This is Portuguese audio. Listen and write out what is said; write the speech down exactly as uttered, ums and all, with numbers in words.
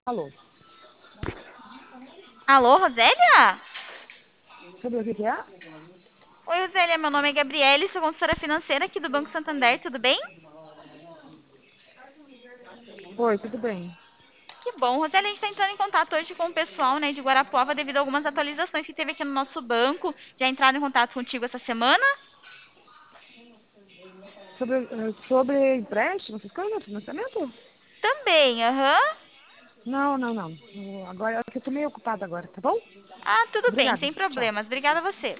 Alô, Alô, Rosélia? sobre o que que é? Oi, Rosélia, meu nome é Gabriele, sou consultora financeira aqui do Banco Santander, tudo bem? Oi, tudo bem? Que bom, Rosélia, a gente está entrando em contato hoje com o pessoal, né, de Guarapuava devido a algumas atualizações que teve aqui no nosso banco. Já entraram em contato contigo essa semana? Sobre, eh, sobre empréstimo, essas coisas, financiamento? Também, aham. Não, não, não. Eu- Agora, eu estou meio ocupada agora, tá bom? Ah, tudo bem, Obrigada. sem Tchau. problemas. Obrigada a você.